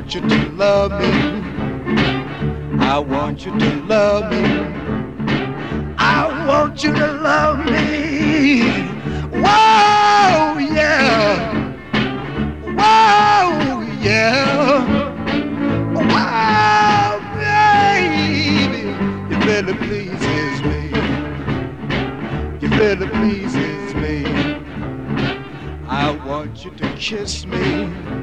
want you to love me. I want you to love me. I want you to love me. Whoa, yeah. Whoa, yeah. Wow, baby. It really pleases me. It really pleases me. I want you to kiss me.